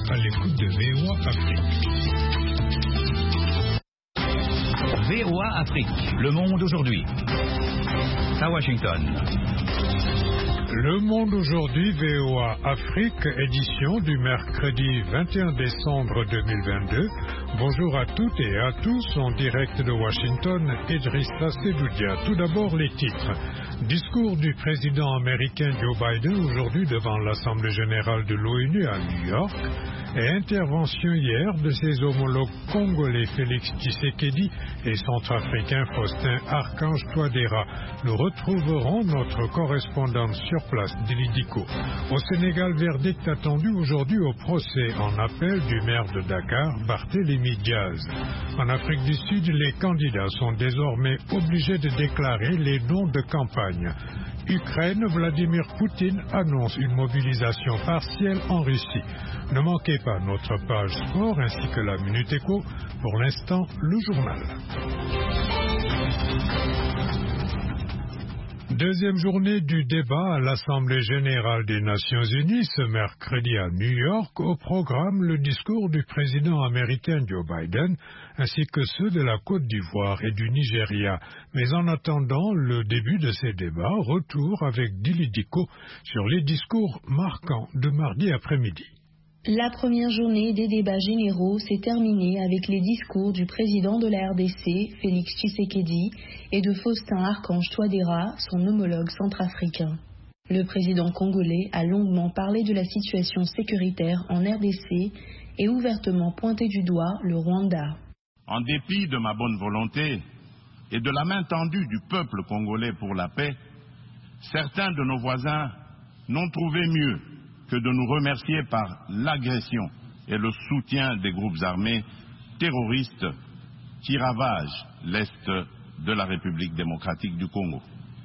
à l'écoute de VOA Afrique. VOA Afrique, le monde aujourd'hui. À Washington. Le monde aujourd'hui, VOA Afrique, édition du mercredi 21 décembre 2022. Bonjour à toutes et à tous, en direct de Washington, Idrissa Sedoudia. Tout d'abord les titres. Discours du président américain Joe Biden aujourd'hui devant l'Assemblée générale de l'ONU à New York et intervention hier de ses homologues congolais Félix Tshisekedi et centrafricain Faustin Archange Touadéra. Nous retrouverons notre correspondante sur place, Dili Diko. Au Sénégal, verdict attendu aujourd'hui au procès en appel du maire de Dakar, Barthélémy Diaz. En Afrique du Sud, les candidats sont désormais obligés de déclarer les dons de campagne. Ukraine, Vladimir Poutine annonce une mobilisation partielle en Russie. Ne manquez pas notre page sport ainsi que la Minute Éco. Pour l'instant, le journal. Deuxième journée du débat à l'Assemblée générale des Nations unies ce mercredi à New York. Au programme, le discours du président américain Joe Biden ainsi que ceux de la Côte d'Ivoire et du Nigeria. Mais en attendant le début de ces débats, retour avec Dili Diko sur les discours marquants de mardi après-midi. La première journée des débats généraux s'est terminée avec les discours du président de la RDC, Félix Tshisekedi, et de Faustin Archange Touadéra, son homologue centrafricain. Le président congolais a longuement parlé de la situation sécuritaire en RDC et ouvertement pointé du doigt le Rwanda. En dépit de ma bonne volonté et de la main tendue du peuple congolais pour la paix, certains de nos voisins n'ont trouvé mieux que de nous remercier par l'agression et le soutien des groupes armés terroristes qui ravagent l'Est de la République démocratique du Congo.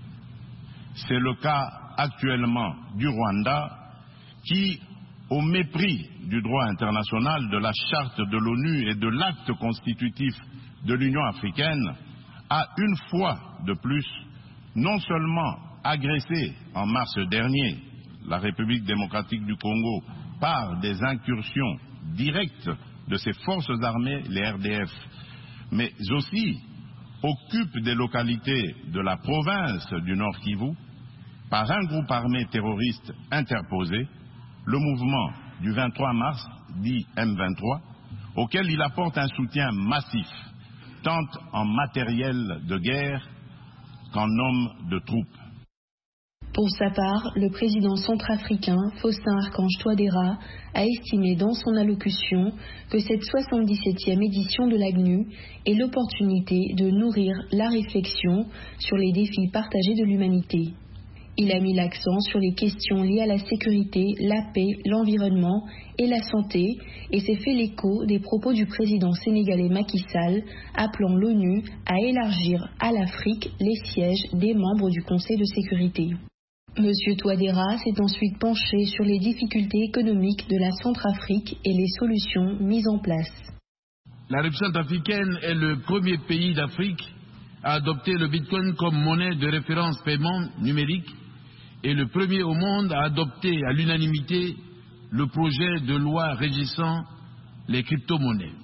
C'est le cas actuellement du Rwanda qui, au mépris du droit international, de la charte de l'ONU et de l'acte constitutif de l'Union africaine, a une fois de plus non seulement agressé en mars dernier la République démocratique du Congo par des incursions directes de ses forces armées, les RDF, mais aussi occupe des localités de la province du Nord Kivu par un groupe armé terroriste interposé, le mouvement du 23 mars, dit M23, auquel il apporte un soutien massif, tant en matériel de guerre qu'en hommes de troupes. Pour sa part, le président centrafricain, Faustin Archange Touadéra, a estimé dans son allocution que cette 77e édition de l'AGNU est l'opportunité de nourrir la réflexion sur les défis partagés de l'humanité. Il a mis l'accent sur les questions liées à la sécurité, la paix, l'environnement et la santé et s'est fait l'écho des propos du président sénégalais Macky Sall appelant l'ONU à élargir à l'Afrique les sièges des membres du Conseil de sécurité. Monsieur Touadéra s'est ensuite penché sur les difficultés économiques de la Centrafrique et les solutions mises en place. La République centrafricaine est le premier pays d'Afrique à adopter le Bitcoin comme monnaie de référence paiement numérique et le premier au monde à adopter à l'unanimité le projet de loi régissant les crypto-monnaies.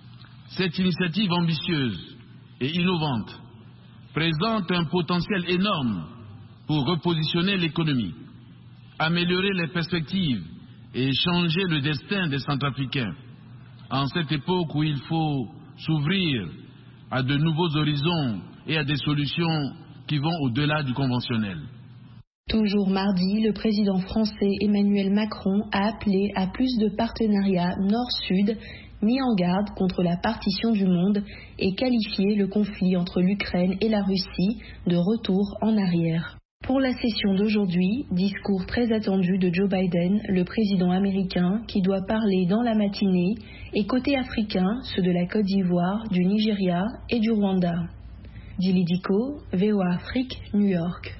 Cette initiative ambitieuse et innovante présente un potentiel énorme pour repositionner l'économie, améliorer les perspectives et changer le destin des Centrafricains en cette époque où il faut s'ouvrir à de nouveaux horizons et à des solutions qui vont au-delà du conventionnel. Toujours mardi, le président français Emmanuel Macron a appelé à plus de partenariats nord-sud, mis en garde contre la partition du monde et qualifié le conflit entre l'Ukraine et la Russie de retour en arrière. Pour la session d'aujourd'hui, discours très attendu de Joe Biden, le président américain qui doit parler dans la matinée, et côté africain, ceux de la Côte d'Ivoire, du Nigeria et du Rwanda. Dili Diko, VOA Afrique, New York.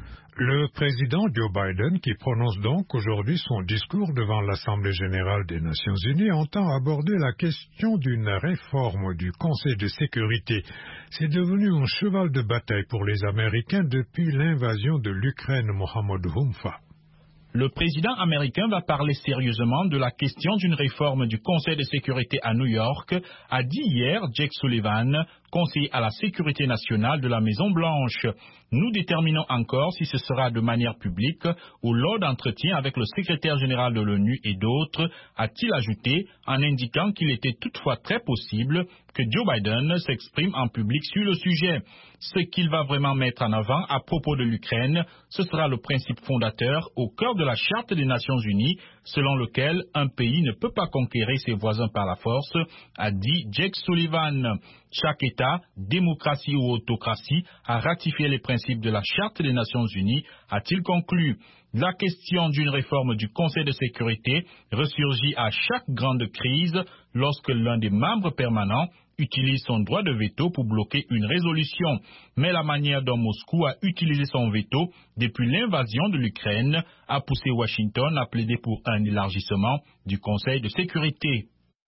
Le président Joe Biden, qui prononce donc aujourd'hui son discours devant l'Assemblée générale des Nations unies, entend aborder la question d'une réforme du Conseil de sécurité. C'est devenu un cheval de bataille pour les Américains depuis l'invasion de l'Ukraine, Mohamed Houmfa. Le président américain va parler sérieusement de la question d'une réforme du Conseil de sécurité à New York, a dit hier Jake Sullivan, conseiller à la sécurité nationale de la Maison-Blanche. Nous déterminons encore si ce sera de manière publique ou lors d'entretiens avec le secrétaire général de l'ONU et d'autres, a-t-il ajouté, en indiquant qu'il était toutefois très possible que Joe Biden s'exprime en public sur le sujet. Ce qu'il va vraiment mettre en avant à propos de l'Ukraine, ce sera le principe fondateur au cœur de la Charte des Nations Unies, selon lequel un pays ne peut pas conquérir ses voisins par la force, a dit Jake Sullivan. Chaque État, démocratie ou autocratie, a ratifié les principes de la Charte des Nations Unies, a-t-il conclu. La question d'une réforme du Conseil de sécurité ressurgit à chaque grande crise lorsque l'un des membres permanents utilise son droit de veto pour bloquer une résolution. Mais la manière dont Moscou a utilisé son veto depuis l'invasion de l'Ukraine a poussé Washington à plaider pour un élargissement du Conseil de sécurité.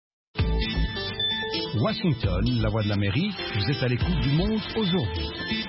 Washington, la voix de l'Amérique, vous êtes à l'écoute du Monde aujourd'hui.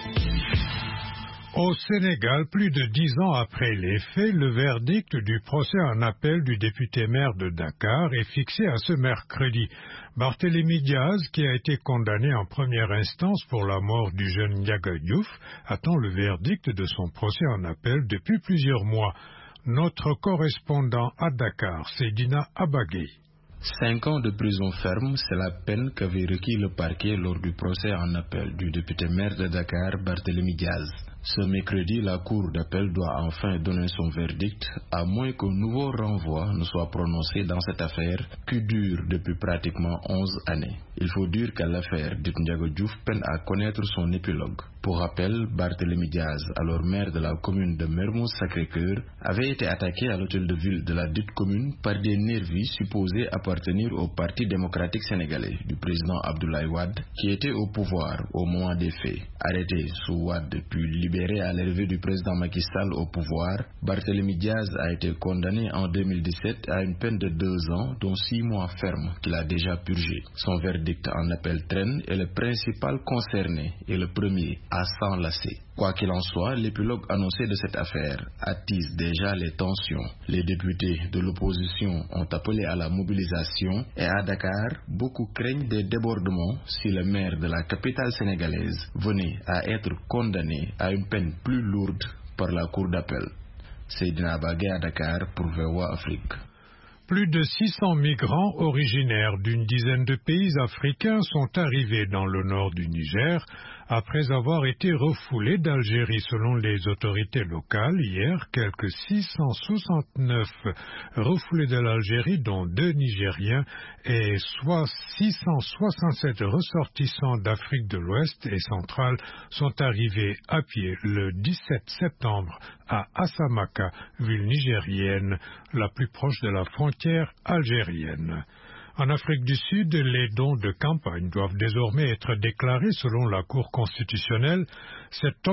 Au Sénégal, plus de 10 ans après les faits, le verdict du procès en appel du député-maire de Dakar est fixé à ce mercredi. Barthélémy Diaz, qui a été condamné en première instance pour la mort du jeune Ndiaga Diouf, attend le verdict de son procès en appel depuis plusieurs mois. Notre correspondant à Dakar, Seydina Abagay. 5 ans de prison ferme, c'est la peine qu'avait requis le parquet lors du procès en appel du député-maire de Dakar, Barthélémy Diaz. Ce mercredi, la Cour d'appel doit enfin donner son verdict, à moins qu'un nouveau renvoi ne soit prononcé dans cette affaire qui dure depuis pratiquement 11 années. Il faut dire que l'affaire de Ndiaga Diouf peine à connaître son épilogue. Pour rappel, Barthélémy Diaz, alors maire de la commune de Mermoz-Sacré-Cœur, avait été attaqué à l'hôtel de ville de la dite commune par des nervis supposés appartenir au Parti démocratique sénégalais du président Abdoulaye Wade, qui était au pouvoir au moment des faits. Arrêté sous Wade puis libéré à l'arrivée du président Macky Sall au pouvoir, Barthélémy Diaz a été condamné en 2017 à une peine de 2 ans, dont 6 mois fermes qu'il a déjà purgé. Son verdict en appel traîne et le principal concerné est le premier à s'enlacer. Quoi qu'il en soit, l'épilogue annoncé de cette affaire attise déjà les tensions. Les députés de l'opposition ont appelé à la mobilisation et à Dakar, beaucoup craignent des débordements si le maire de la capitale sénégalaise venait à être condamné à une peine plus lourde par la cour d'appel. Seydina Abagay à Dakar pour VOA Afrique. Plus de 600 migrants originaires d'une dizaine de pays africains sont arrivés dans le nord du Niger après avoir été refoulés d'Algérie. Selon les autorités locales, hier, quelques 669 refoulés de l'Algérie, dont 2 Nigériens et 667 ressortissants d'Afrique de l'Ouest et centrale, sont arrivés à pied le 17 septembre à Assamaka, ville nigérienne la plus proche de la frontière algérienne. En Afrique du Sud, les dons de campagne doivent désormais être déclarés selon la Cour constitutionnelle. Cette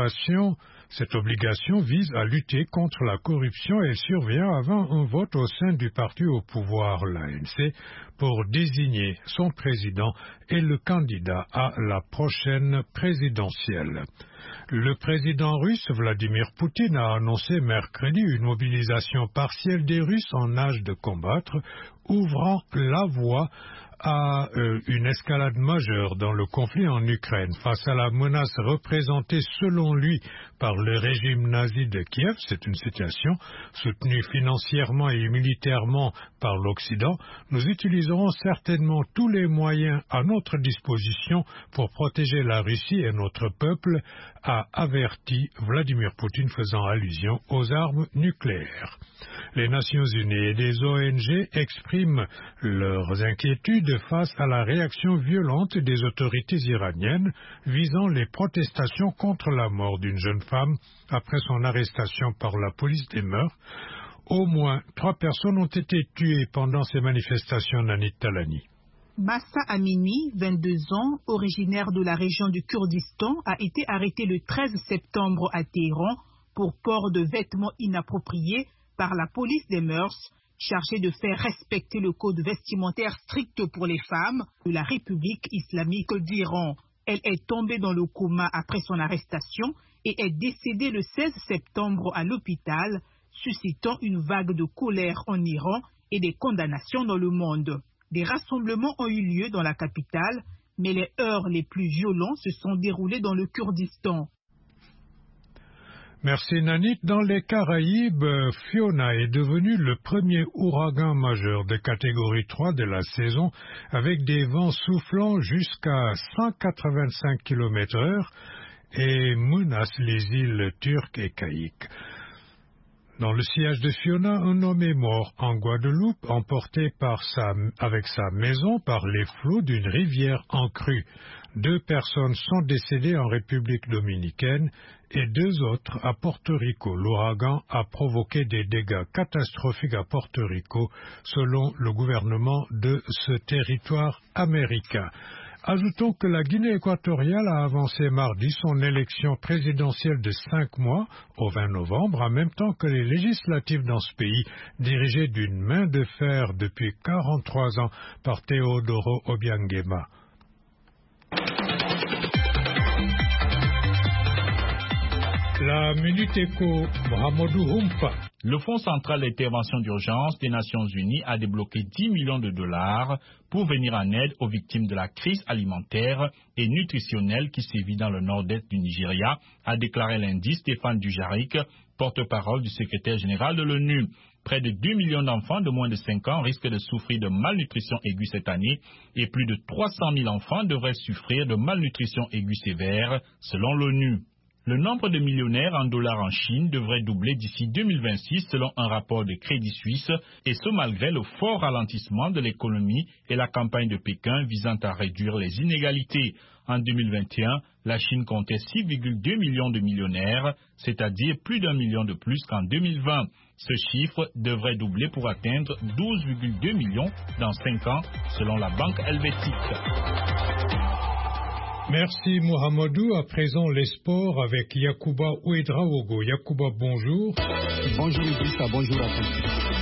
obligation vise à lutter contre la corruption et survient avant un vote au sein du parti au pouvoir, l'ANC, pour désigner son président et le candidat à la prochaine présidentielle. Le président russe Vladimir Poutine a annoncé mercredi une mobilisation partielle des Russes en âge de combattre, ouvrant la voie à une escalade majeure dans le conflit en Ukraine. Face à la menace représentée selon lui par le régime nazi de Kiev, c'est une citation, soutenue financièrement et militairement par l'Occident, nous utiliserons certainement tous les moyens à notre disposition pour protéger la Russie et notre peuple, a averti Vladimir Poutine, faisant allusion aux armes nucléaires. Les Nations Unies et des ONG expriment leurs inquiétudes face à la réaction violente des autorités iraniennes visant les protestations contre la mort d'une jeune femme après son arrestation par la police des mœurs. Au moins 3 personnes ont été tuées pendant ces manifestations, Nanit Talani. Massa Amini, 22 ans, originaire de la région du Kurdistan, a été arrêté le 13 septembre à Téhéran pour port de vêtements inappropriés par la police des mœurs, chargée de faire respecter le code vestimentaire strict pour les femmes de la République islamique d'Iran. Elle est tombée dans le coma après son arrestation et est décédée le 16 septembre à l'hôpital suscitant une vague de colère en Iran et des condamnations dans le monde. Des rassemblements ont eu lieu dans la capitale, mais les heurts les plus violents se sont déroulés dans le Kurdistan. Merci Nanit. Dans les Caraïbes, Fiona est devenu le premier ouragan majeur de catégorie 3 de la saison, avec des vents soufflant jusqu'à 185 km/h et menace les îles turques et caïques. Dans le sillage de Fiona, un homme est mort en Guadeloupe, emporté avec sa maison par les flots d'une rivière en crue. 2 personnes sont décédées en République dominicaine et 2 autres à Porto Rico. L'ouragan a provoqué des dégâts catastrophiques à Porto Rico, selon le gouvernement de ce territoire américain. Ajoutons que la Guinée équatoriale a avancé mardi son élection présidentielle de 5 mois au 20 novembre, en même temps que les législatives dans ce pays, dirigées d'une main de fer depuis 43 ans par Teodoro Obiangema. La Minute Éco, Mohamedou Humpa. Le Fonds central d'intervention d'urgence des Nations Unies a débloqué 10 millions de dollars pour venir en aide aux victimes de la crise alimentaire et nutritionnelle qui sévit dans le nord-est du Nigeria, a déclaré lundi Stéphane Dujarric, porte-parole du secrétaire général de l'ONU. Près de 2 millions d'enfants de moins de 5 ans risquent de souffrir de malnutrition aiguë cette année et plus de 300 000 enfants devraient souffrir de malnutrition aiguë sévère, selon l'ONU. Le nombre de millionnaires en dollars en Chine devrait doubler d'ici 2026 selon un rapport de Crédit Suisse, et ce malgré le fort ralentissement de l'économie et la campagne de Pékin visant à réduire les inégalités. En 2021, la Chine comptait 6,2 millions de millionnaires, c'est-à-dire plus d'1 million de plus qu'en 2020. Ce chiffre devrait doubler pour atteindre 12,2 millions dans 5 ans selon la Banque helvétique. Merci Mohamedou. À présent, les sports avec Yacouba Ouedraogo. Yacouba, bonjour. Bonjour Idrissa, bonjour à tous.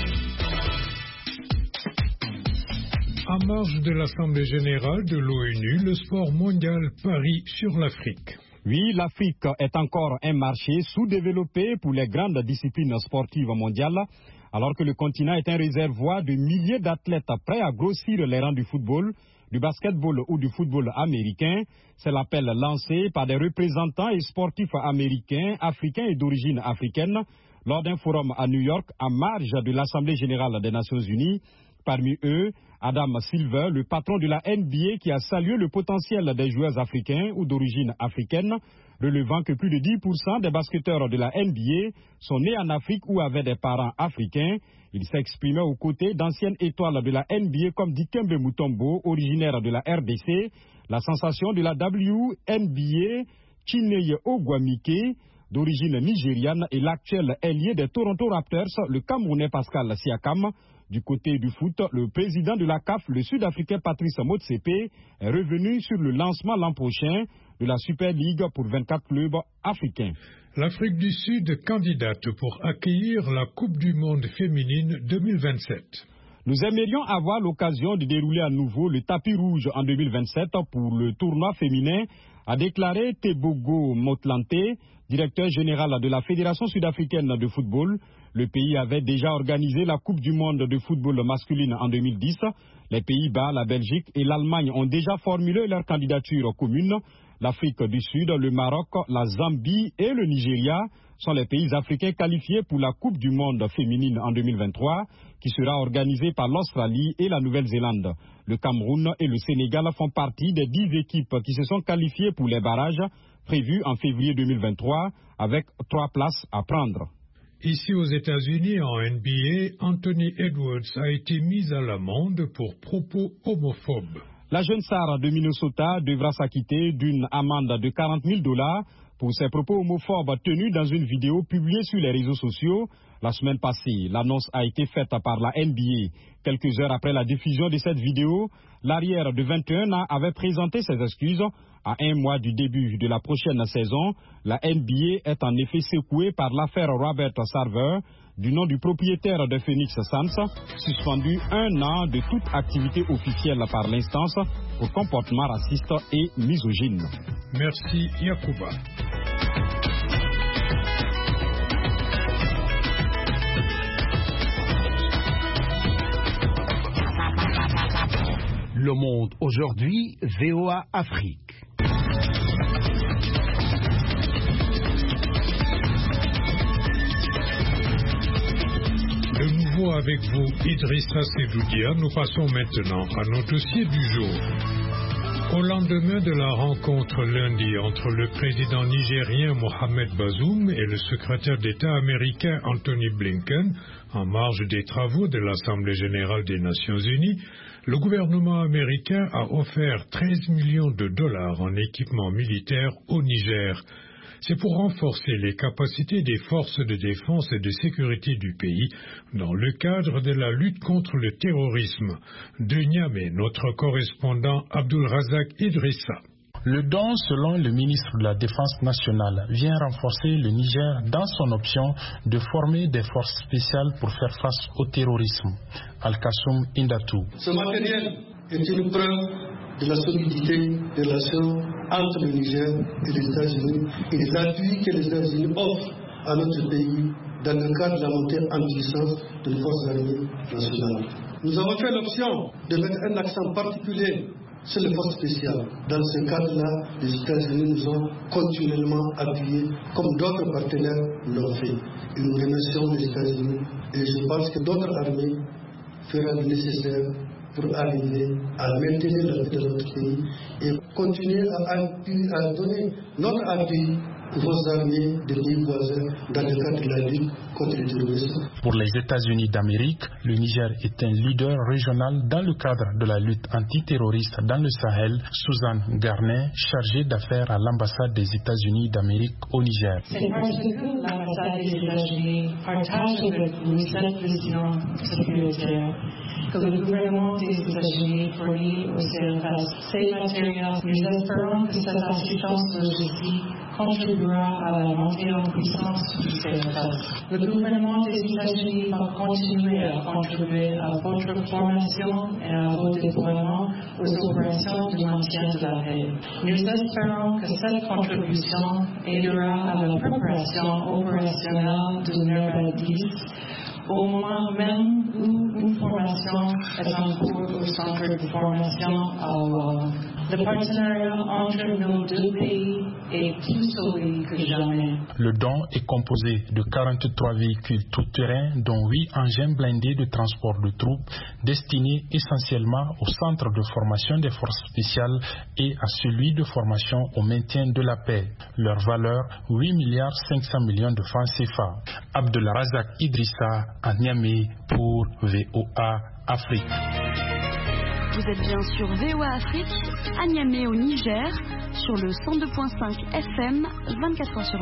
En marge de l'Assemblée générale de l'ONU, le sport mondial parie sur l'Afrique. Oui, l'Afrique est encore un marché sous-développé pour les grandes disciplines sportives mondiales, alors que le continent est un réservoir de milliers d'athlètes prêts à grossir les rangs du football, du basketball ou du football américain. C'est l'appel lancé par des représentants et sportifs américains, africains et d'origine africaine lors d'un forum à New York en marge de l'Assemblée générale des Nations Unies. Parmi eux, Adam Silver, le patron de la NBA, qui a salué le potentiel des joueurs africains ou d'origine africaine, relevant que plus de 10% des basketteurs de la NBA sont nés en Afrique ou avaient des parents africains. Il s'exprimait aux côtés d'anciennes étoiles de la NBA comme Dikembe Mutombo, originaire de la RDC, la sensation de la WNBA, Chineye Ogwamike, d'origine nigériane, et l'actuel ailier des Toronto Raptors, le Camerounais Pascal Siakam. Du côté du foot, le président de la CAF, le Sud-Africain Patrice Motsepe, est revenu sur le lancement l'an prochain de la Super League pour 24 clubs africains. L'Afrique du Sud candidate pour accueillir la Coupe du Monde féminine 2027. Nous aimerions avoir l'occasion de dérouler à nouveau le tapis rouge en 2027 pour le tournoi féminin, a déclaré Tebogo Motlante, directeur général de la Fédération sud-africaine de football. Le pays avait déjà organisé la Coupe du monde de football masculine en 2010. Les Pays-Bas, la Belgique et l'Allemagne ont déjà formulé leur candidature commune. L'Afrique du Sud, le Maroc, la Zambie et le Nigeria sont les pays africains qualifiés pour la Coupe du monde féminine en 2023, qui sera organisée par l'Australie et la Nouvelle-Zélande. Le Cameroun et le Sénégal font partie des 10 équipes qui se sont qualifiées pour les barrages prévus en février 2023, avec 3 places à prendre. Ici aux États-Unis, en NBA, Anthony Edwards a été mis à l'amende pour propos homophobes. La jeune star de Minnesota devra s'acquitter d'une amende de $40,000 pour ses propos homophobes tenus dans une vidéo publiée sur les réseaux sociaux la semaine passée. L'annonce a été faite par la NBA. Quelques heures après la diffusion de cette vidéo, l'arrière de 21 ans avait présenté ses excuses. À un mois du début de la prochaine saison, la NBA est en effet secouée par l'affaire Robert Sarver, du nom du propriétaire de Phoenix Suns, suspendu 1 an de toute activité officielle par l'instance pour comportement raciste et misogyne. Merci Yacouba. Le Monde aujourd'hui, VOA Afrique. De nouveau avec vous, Idrissa Sedoudia. Nous passons maintenant à nos dossiers du jour. Au lendemain de la rencontre lundi entre le président nigérien Mohamed Bazoum et le secrétaire d'État américain Anthony Blinken, en marge des travaux de l'Assemblée générale des Nations unies, le gouvernement américain a offert 13 millions de dollars en équipement militaire au Niger. C'est pour renforcer les capacités des forces de défense et de sécurité du pays dans le cadre de la lutte contre le terrorisme. De Niamey, notre correspondant Abdul Razak Idrissa. Le don, selon le ministre de la Défense nationale, vient renforcer le Niger dans son option de former des forces spéciales pour faire face au terrorisme. Al-Kassoum Indatou. Ce matériel est une preuve de la solidité des relations entre le Niger et les États-Unis et des appuis que les États-Unis offrent à notre pays dans le cadre de la montée en puissance de nos forces armées nationales. Nous avons fait l'option de mettre un accent particulier sur les forces spéciales. Dans ce cadre-là, les États-Unis nous ont continuellement appuyés comme d'autres partenaires l'ont fait. Et nous remercions les États-Unis et je pense que d'autres armées feront le nécessaire pour arriver à maintenir la vie de notre pays et continuer à donner notre appui aux forces armées des pays voisins dans le cadre de la lutte contre le terrorisme. Pour les États-Unis d'Amérique, le Niger est un leader régional dans le cadre de la lutte antiterroriste dans le Sahel. Suzanne Garnet, chargée d'affaires à l'ambassade des États-Unis d'Amérique au Niger. C'est parce que l'ambassade des États-Unis partage avec nous cette vision sécuritaire que le gouvernement des États-Unis fournit au CNRS ces matériels. Nous espérons que cette assistance logistique contribuera à la montée en puissance du CNRS. Le gouvernement des États-Unis va continuer à contribuer à votre formation et à vos déploiements aux opérations de maintien de la paix. Nous espérons que cette contribution aidera à la préparation opérationnelle de NIRBA 10 au moment même où une formation est en cours au centre de formation à Ottawa. Le partenariat entre nos deux pays est plus solide que jamais. Le don est composé de 43 véhicules tout-terrain, dont 8 engins blindés de transport de troupes, destinés essentiellement au centre de formation des forces spéciales et à celui de formation au maintien de la paix. Leur valeur, 8 milliards 500 millions de francs CFA. Abdelrazak Idrissa, à Niamey, pour VOA Afrique. Vous êtes bien sur VOA Afrique, à Niamey au Niger, sur le 102.5 FM, 24h sur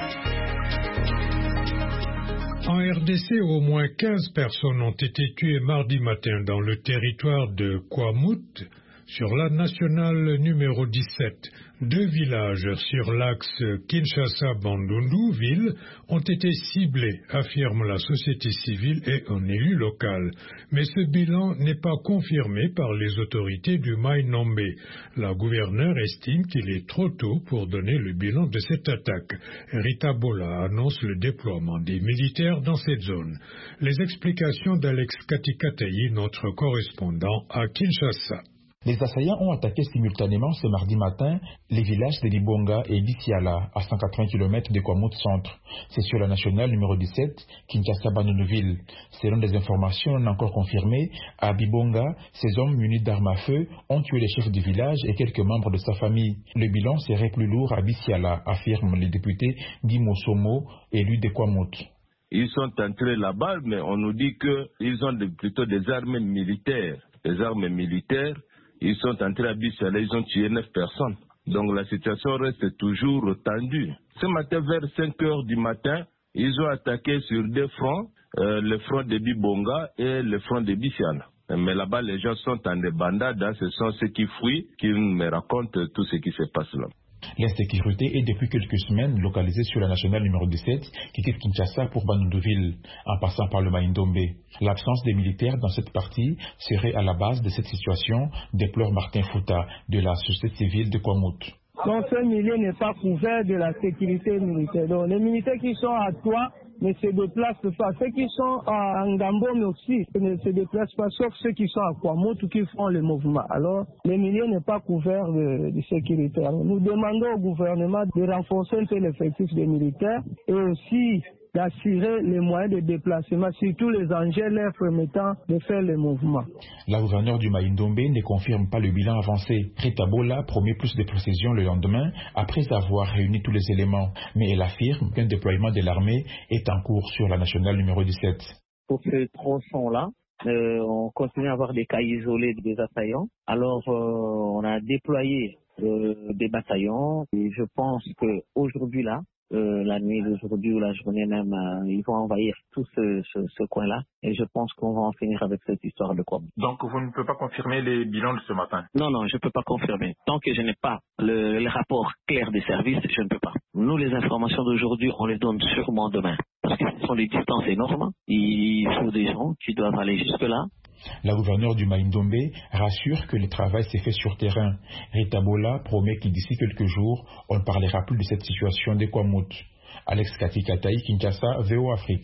24. En RDC, au moins 15 personnes ont été tuées mardi matin dans le territoire de Kwamout, sur la nationale numéro 17. 2 villages sur l'axe Kinshasa-Bandundu-Ville ont été ciblés, affirme la société civile et un élu local. Mais ce bilan n'est pas confirmé par les autorités du Mai-Nombe. La gouverneure estime qu'il est trop tôt pour donner le bilan de cette attaque. Rita Bola annonce le déploiement des militaires dans cette zone. Les explications d'Alex Katikatayi, notre correspondant à Kinshasa. Les assaillants ont attaqué simultanément ce mardi matin les villages de Libonga et Bissiala, à 180 km de Kwamout Centre. C'est sur la nationale numéro 17, Kinshasa-Bandundu-Ville. Selon des informations non encore confirmées, à Bibonga, ces hommes munis d'armes à feu ont tué les chefs du village et quelques membres de sa famille. Le bilan serait plus lourd à Bissiala, affirme le député Guy Mosomo, élu de Kwamout. Ils sont entrés là-bas, mais on nous dit qu'ils ont plutôt des armes militaires. Les armes militaires. Ils sont entrés à Bissiala, ils ont tué 9 personnes. Donc la situation reste toujours tendue. Ce matin, vers 5 heures du matin, ils ont attaqué sur 2 fronts, le front de Bibonga et le front de Bissiala. Mais là-bas, les gens sont en débandade, ce sont ceux qui fuient, qui me racontent tout ce qui se passe là. L'insécurité est depuis quelques semaines localisée sur la nationale numéro 17 qui quitte Kinshasa pour Bandundu-Ville, en passant par le Mai-Ndombe. L'absence des militaires dans cette partie serait à la base de cette situation, déplore Martin Fouta de la société civile de Kwamout. Donc ce milieu n'est pas couvert de la sécurité militaire. Donc les militaires qui sont à Toua ne se déplacent pas. Ceux qui sont à Ngambom aussi ne se déplacent pas, sauf ceux qui sont à Kwamotu qui font le mouvement. Alors, le milieu n'est pas couvert de sécurité. Alors, nous demandons au gouvernement de renforcer un peu l'effectif des militaires et aussi d'assurer les moyens de déplacement, surtout les engins leur permettant de faire le mouvement. La gouverneure du Mai-Ndombe ne confirme pas le bilan avancé. Rita Bola promet plus de précisions le lendemain après avoir réuni tous les éléments. Mais elle affirme qu'un déploiement de l'armée est en cours sur la nationale numéro 17. Pour ce tronçon-là, on continue à avoir des cas isolés des assaillants. Alors, on a déployé des bataillons et je pense qu'aujourd'hui là, la nuit d'aujourd'hui ou la journée même, ils vont envahir tout ce coin-là et je pense qu'on va en finir avec cette histoire de quoi. Donc vous ne pouvez pas confirmer les bilans de ce matin? Non, je ne peux pas confirmer. Tant que je n'ai pas le rapport clair des services, je ne peux pas. Nous, les informations d'aujourd'hui, on les donne sûrement demain parce que ce sont des distances énormes. Il faut des gens qui doivent aller jusque-là. La gouverneure du Mai-Ndombe rassure que le travail s'est fait sur terrain. Rita Bola promet que d'ici quelques jours, on ne parlera plus de cette situation des Kwamout. Alex Katikataï, Kinshasa, VOA Afrique.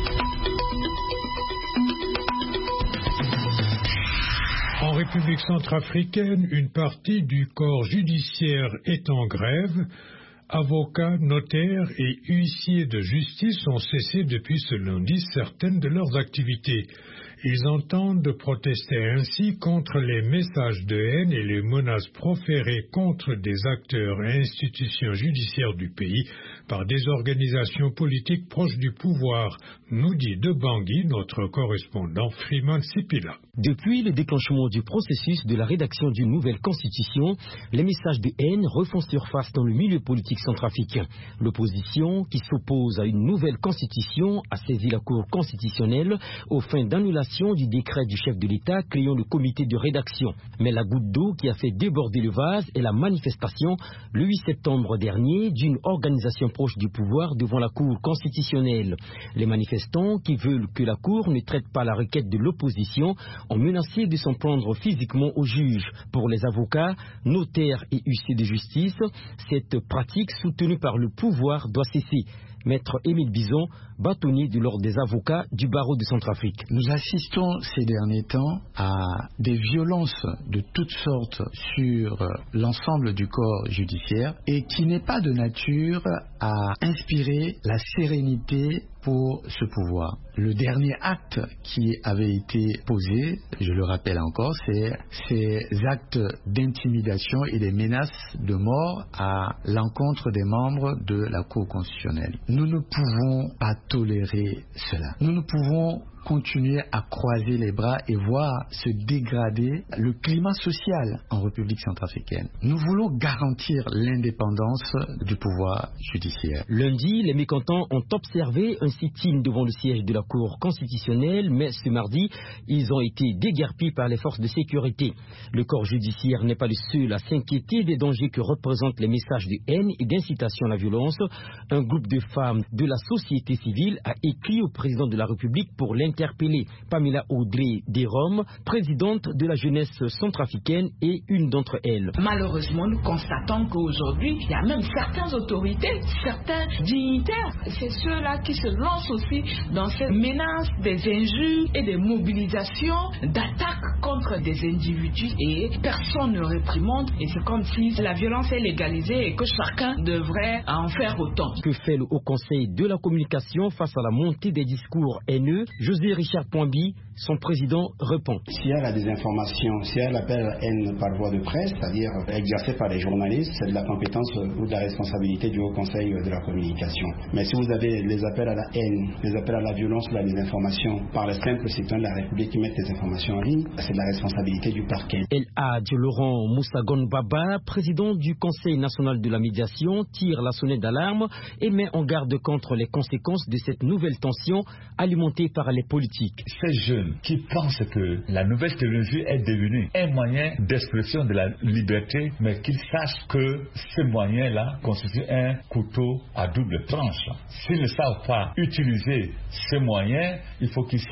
En République centrafricaine, une partie du corps judiciaire est en grève. Avocats, notaires et huissiers de justice ont cessé depuis ce lundi certaines de leurs activités. Ils entendent protester ainsi contre les messages de haine et les menaces proférées contre des acteurs et institutions judiciaires du pays par des organisations politiques proches du pouvoir, nous dit de Bangui notre correspondant Freeman Sipila. Depuis le déclenchement du processus de la rédaction d'une nouvelle constitution, les messages de haine refont surface dans le milieu politique centrafricain. L'opposition, qui s'oppose à une nouvelle constitution, a saisi la Cour constitutionnelle aux fins d'annulation du décret du chef de l'État créant le comité de rédaction. Mais la goutte d'eau qui a fait déborder le vase est la manifestation, le 8 septembre dernier, d'une organisation proche du pouvoir devant la Cour constitutionnelle. Les manifestants, qui veulent que la Cour ne traite pas la requête de l'opposition, ont menacé de s'en prendre physiquement aux juges. Pour les avocats, notaires et huissiers de justice, cette pratique soutenue par le pouvoir doit cesser. Maître Émile Bison, bâtonnier de l'ordre des avocats du barreau de Centrafrique. Nous assistons ces derniers temps à des violences de toutes sortes sur l'ensemble du corps judiciaire et qui n'est pas de nature à inspirer la sérénité pour ce pouvoir. Le dernier acte qui avait été posé, je le rappelle encore, c'est ces actes d'intimidation et des menaces de mort à l'encontre des membres de la Cour constitutionnelle. Nous ne pouvons pas tolérer cela. Nous ne pouvons continuer à croiser les bras et voir se dégrader le climat social en République centrafricaine. Nous voulons garantir l'indépendance du pouvoir judiciaire. Lundi, les mécontents ont observé un sit-in devant le siège de la Cour constitutionnelle, mais ce mardi, ils ont été déguerpis par les forces de sécurité. Le corps judiciaire n'est pas le seul à s'inquiéter des dangers que représentent les messages de haine et d'incitation à la violence. Un groupe de femmes de la société civile a écrit au président de la République pour l'interpeller. Pamela Audrey Derom, présidente de la jeunesse centrafricaine, et une d'entre elles. Malheureusement, nous constatons qu'aujourd'hui, il y a même certaines autorités, certains dignitaires, c'est ceux-là qui se lancent aussi dans ces menaces, des injures et des mobilisations d'attaques contre des individus et personne ne réprimande et c'est comme si la violence est légalisée et que chacun devrait en faire autant. Que fait le Haut Conseil de la communication face à la montée des discours haineux? José Richard Poinbi, son président, répond. S'il y a la désinformation, s'il y a l'appel à haine par voie de presse, c'est-à-dire exercé par les journalistes, c'est de la compétence ou de la responsabilité du Haut Conseil de la communication. Mais si vous avez les appels à la haine, les appels à la violence ou la désinformation par les simples citoyens de la République qui mettent des informations en ligne, c'est de la responsabilité du parquet. El Hadj Laurent Moussagon Baba, président du Conseil national de la médiation, tire la sonnette d'alarme et met en garde contre les conséquences de cette nouvelle tension alimentée par les politiques. Ces jeunes qui pensent que la nouvelle technologie est devenue un moyen d'expression de la liberté, mais qu'ils sachent que ce moyen-là constitue un couteau à double tranche. S'ils ne savent pas utiliser ce moyen, il faut qu'ils sachent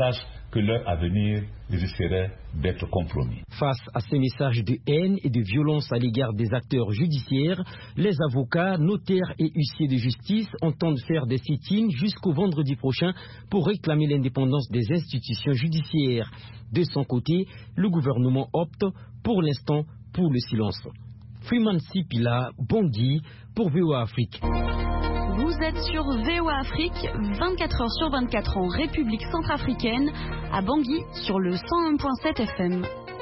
que leur avenir risquerait d'être compromis. Face à ces messages de haine et de violence à l'égard des acteurs judiciaires, les avocats, notaires et huissiers de justice entendent faire des sit-ins jusqu'au vendredi prochain pour réclamer l'indépendance des institutions judiciaires. De son côté, le gouvernement opte pour l'instant pour le silence. Freeman Sipila, Bangui, pour VOA Afrique. Vous êtes sur VOA Afrique, 24 heures sur 24 en République centrafricaine, à Bangui sur le 101.7 FM.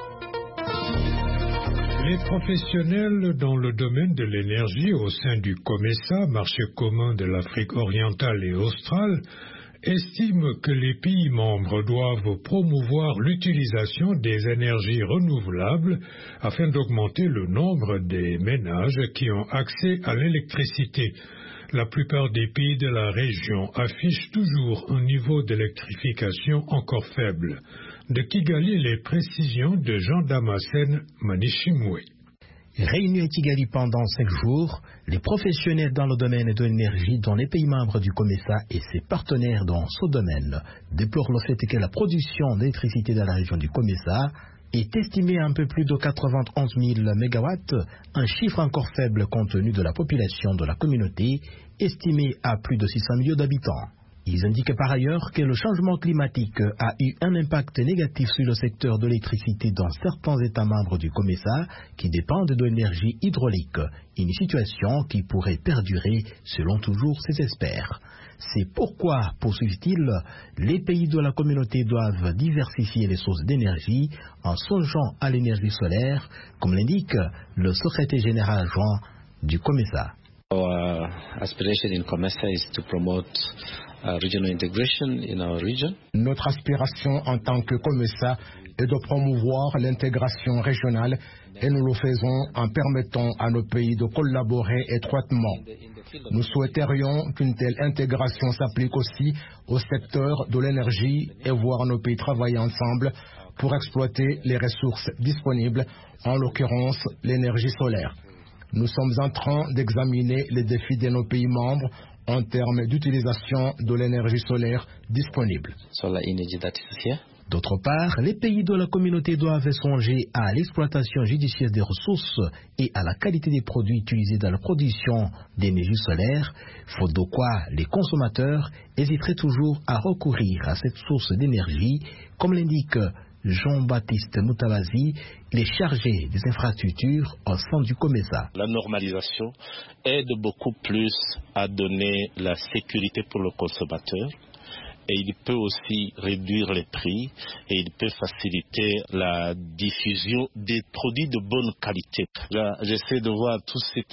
Les professionnels dans le domaine de l'énergie au sein du COMESA, marché commun de l'Afrique orientale et australe, estiment que les pays membres doivent promouvoir l'utilisation des énergies renouvelables afin d'augmenter le nombre des ménages qui ont accès à l'électricité. La plupart des pays de la région affichent toujours un niveau d'électrification encore faible. De Kigali, les précisions de Jean-Damascène Manishimwe. Réunis à Kigali pendant 5 jours, les professionnels dans le domaine de l'énergie dans les pays membres du COMESA et ses partenaires dans ce domaine déplorent le fait que la production d'électricité dans la région du COMESA est estimée à un peu plus de 91 000 mégawatts, un chiffre encore faible compte tenu de la population de la communauté, estimée à plus de 600 millions d'habitants. Ils indiquent par ailleurs que le changement climatique a eu un impact négatif sur le secteur de l'électricité dans certains États membres du COMESA qui dépendent de l'énergie hydraulique, une situation qui pourrait perdurer selon toujours ces experts. C'est pourquoi, poursuivent-ils, les pays de la communauté doivent diversifier les sources d'énergie en songeant à l'énergie solaire, comme l'indique le secrétaire général adjoint du COMESA. Our aspiration in COMESA is to promote regional integration in our region. Notre aspiration en tant que COMESA est de promouvoir l'intégration régionale et nous le faisons en permettant à nos pays de collaborer étroitement. Nous souhaiterions qu'une telle intégration s'applique aussi au secteur de l'énergie et voir nos pays travailler ensemble pour exploiter les ressources disponibles, en l'occurrence l'énergie solaire. Nous sommes en train d'examiner les défis de nos pays membres en termes d'utilisation de l'énergie solaire disponible. D'autre part, les pays de la communauté doivent songer à l'exploitation judicieuse des ressources et à la qualité des produits utilisés dans la production d'énergie solaire, faute de quoi les consommateurs hésiteraient toujours à recourir à cette source d'énergie, comme l'indique Jean-Baptiste Moutabazi, il est chargé des infrastructures au sein du COMESA. La normalisation aide beaucoup plus à donner la sécurité pour le consommateur. Et il peut aussi réduire les prix et il peut faciliter la diffusion des produits de bonne qualité. Là, j'essaie de voir tout cet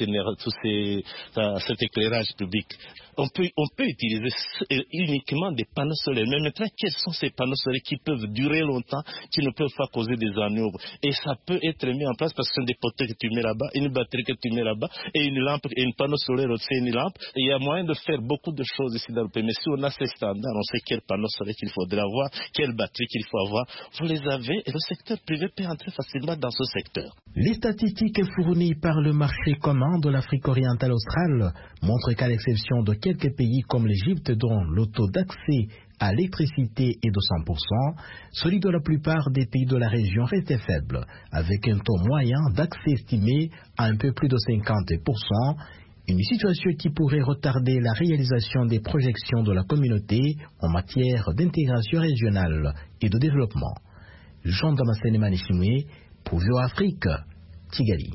éclairage public. On peut utiliser uniquement des panneaux solaires. Mais maintenant, quels sont ces panneaux solaires qui peuvent durer longtemps, qui ne peuvent pas causer des ennuis? Et ça peut être mis en place parce que ce sont des poteaux que tu mets là-bas, une batterie que tu mets là-bas, et une lampe, et une panneau solaire aussi, une lampe. Et il y a moyen de faire beaucoup de choses ici dans le pays. Mais si on a ces standards, on sait quel panneau solaire qu'il faudrait avoir, quelle batterie qu'il faut avoir. Vous les avez et le secteur privé peut entrer facilement dans ce secteur. Les statistiques fournies par le marché commun de l'Afrique orientale australe montrent qu'à l'exception de quelques pays comme l'Égypte dont le taux d'accès à l'électricité est de 100%, celui de la plupart des pays de la région restait faible, avec un taux moyen d'accès estimé à un peu plus de 50%, une situation qui pourrait retarder la réalisation des projections de la communauté en matière d'intégration régionale et de développement. Jean-Damascène Manishimwe, pour VOA Afrique, Kigali.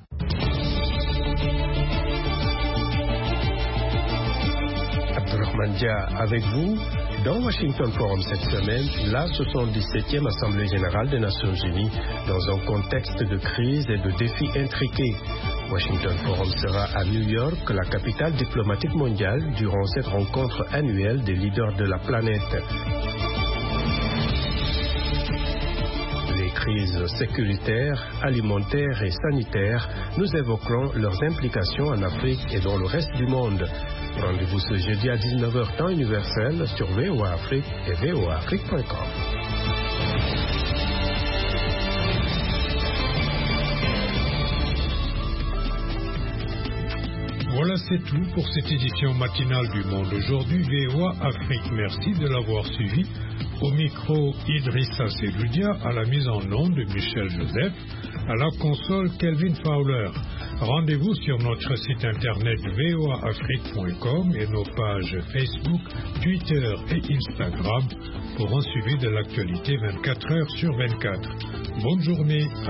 Abdurrahman Dia avec vous. Dans Washington Forum cette semaine, la 77e Assemblée générale des Nations Unies dans un contexte de crise et de défis intriqués. Washington Forum sera à New York, la capitale diplomatique mondiale, durant cette rencontre annuelle des leaders de la planète. Les crises sécuritaires, alimentaires et sanitaires, nous évoquerons leurs implications en Afrique et dans le reste du monde. Rendez-vous ce jeudi à 19h temps universel sur VOA Afrique et voaafrique.com. Voilà, c'est tout pour cette édition matinale du Monde aujourd'hui. VOA Afrique, merci de l'avoir suivi. Au micro, Idrissa Seloudia, à la mise en onde de Michel Joseph, à la console Kelvin Fowler. Rendez-vous sur notre site internet voaafrique.com et nos pages Facebook, Twitter et Instagram pour un suivi de l'actualité 24 heures sur 24. Bonne journée.